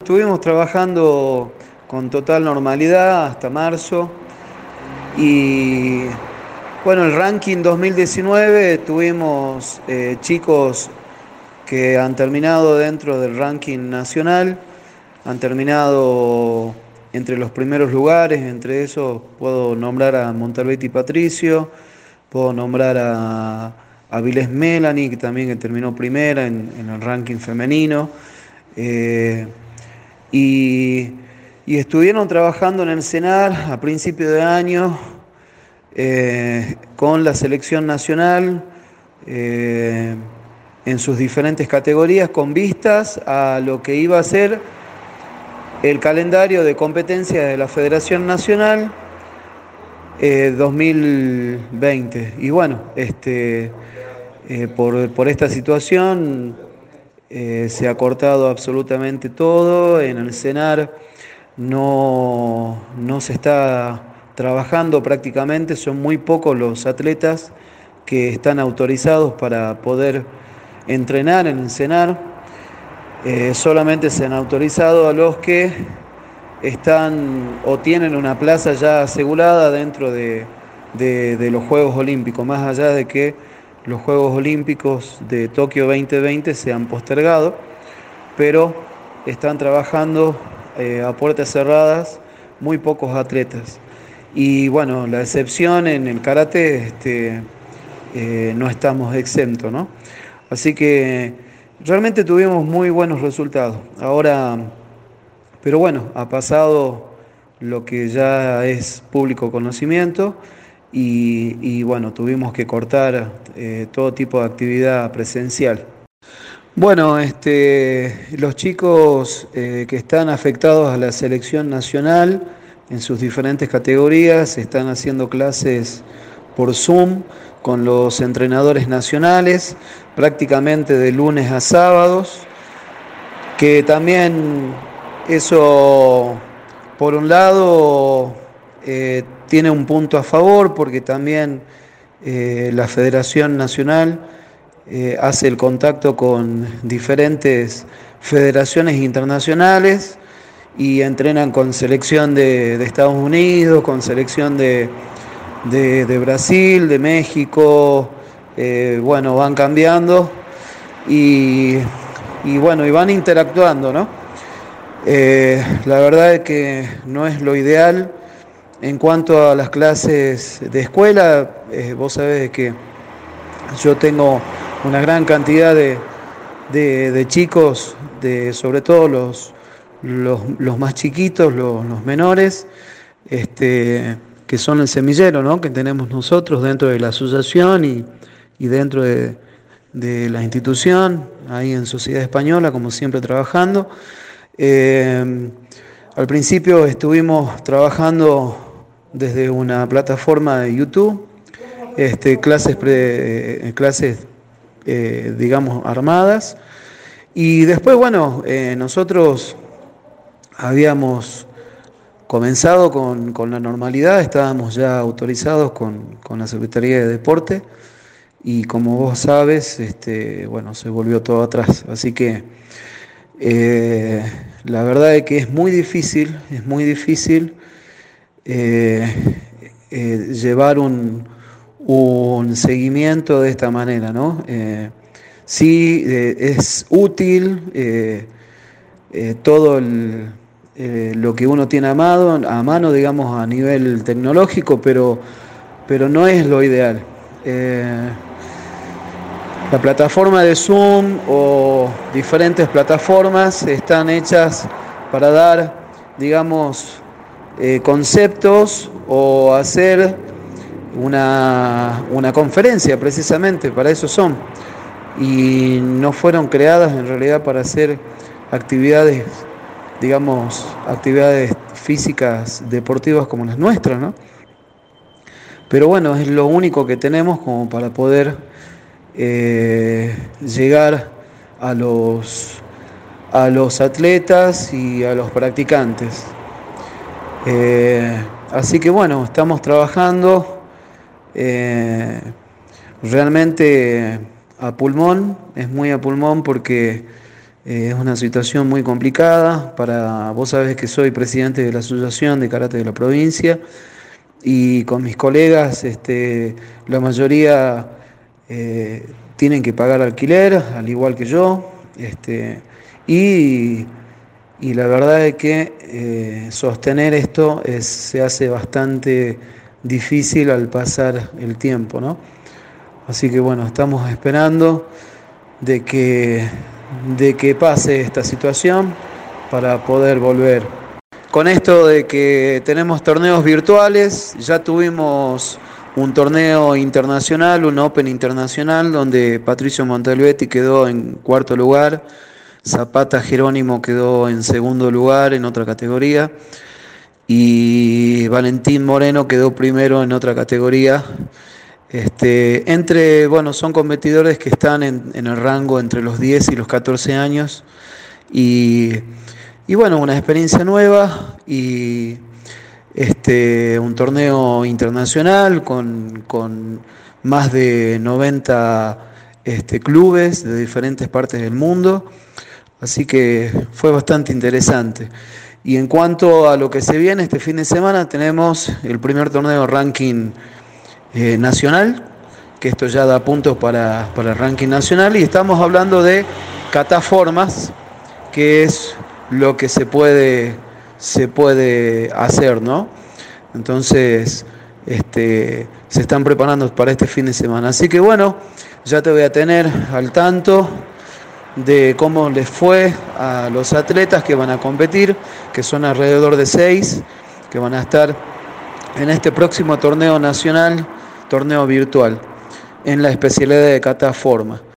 estuvimos trabajando con total normalidad hasta marzo y bueno, el ranking 2019 tuvimos chicos que han terminado dentro del ranking nacional, han terminado entre los primeros lugares, entre esos puedo nombrar a Monterbetti Patricio, puedo nombrar a Vilés Melanie, que también que terminó primera en el ranking femenino. Eh, y, y estuvieron trabajando en el CENAR a principio de año con la selección nacional en sus diferentes categorías con vistas a lo que iba a ser el calendario de competencias de la Federación Nacional 2020. Y bueno, por esta situación se ha cortado absolutamente todo. En el CENAR no se está trabajando prácticamente, son muy pocos los atletas que están autorizados para poder entrenar en el CENAR. Solamente se han autorizado a los que están o tienen una plaza ya asegurada dentro de los Juegos Olímpicos, más allá de que los Juegos Olímpicos de Tokio 2020 se han postergado, pero están trabajando a puertas cerradas muy pocos atletas. Y bueno, la excepción en el karate no estamos exentos, ¿no? Así que realmente tuvimos muy buenos resultados. Ahora, pero bueno, ha pasado lo que ya es público conocimiento y bueno, tuvimos que cortar todo tipo de actividad presencial. Bueno, los chicos que están afectados a la selección nacional en sus diferentes categorías están haciendo clases por Zoom con los entrenadores nacionales, prácticamente de lunes a sábados, que también eso, por un lado, tiene un punto a favor, porque también la Federación Nacional hace el contacto con diferentes federaciones internacionales y entrenan con selección de Estados Unidos, con selección de Brasil, de México, bueno, van cambiando y bueno, y van interactuando, ¿no? La verdad es que no es lo ideal. En cuanto a las clases de escuela, vos sabés que yo tengo una gran cantidad de chicos, sobre todo los más chiquitos, los menores, que son el semillero, ¿no?, que tenemos nosotros dentro de la asociación y dentro de la institución, ahí en Sociedad Española, como siempre trabajando. Al principio estuvimos trabajando desde una plataforma de YouTube, clases digamos, armadas. Y después, bueno, nosotros habíamos comenzado con la normalidad, estábamos ya autorizados con la Secretaría de Deporte y como vos sabes, bueno, se volvió todo atrás. Así que la verdad es que es muy difícil llevar un seguimiento de esta manera, ¿no? Sí, es útil todo lo que uno tiene a mano, digamos, a nivel tecnológico, pero no es lo ideal. La plataforma de Zoom o diferentes plataformas están hechas para dar, digamos, conceptos o hacer una conferencia, precisamente, para eso son. Y no fueron creadas en realidad para hacer actividades, digamos, actividades físicas, deportivas como las nuestras, ¿no? Pero bueno, es lo único que tenemos como para poder llegar a los atletas y a los practicantes. Así que bueno, estamos trabajando realmente a pulmón, es muy a pulmón porque Es una situación muy complicada. Vos sabés que soy presidente de la Asociación de Karate de la provincia y con mis colegas, la mayoría eh, tienen que pagar alquiler, al igual que yo, y, y la verdad es que sostener esto se hace bastante difícil al pasar el tiempo, ¿no? Así que bueno, estamos esperando de que, de que pase esta situación para poder volver. Con esto de que tenemos torneos virtuales, ya tuvimos un torneo internacional, un Open internacional, donde Patricio Montalbetti quedó en cuarto lugar, Zapata Jerónimo quedó en segundo lugar en otra categoría y Valentín Moreno quedó primero en otra categoría. Bueno, son competidores que están en el rango entre los 10 y los 14 años y, y bueno, una experiencia nueva y un torneo internacional con más de 90 clubes de diferentes partes del mundo, así que fue bastante interesante. Y en cuanto a lo que se viene este fin de semana, tenemos el primer torneo ranking nacional, que esto ya da puntos para el ranking nacional, y estamos hablando de cataformas, que es lo que se puede hacer, ¿no? Entonces, se están preparando para este fin de semana. Así que bueno, ya te voy a tener al tanto de cómo les fue a los atletas que van a competir, que son alrededor de 6, que van a estar en este próximo torneo nacional, torneo virtual, en la especialidad de cataforma.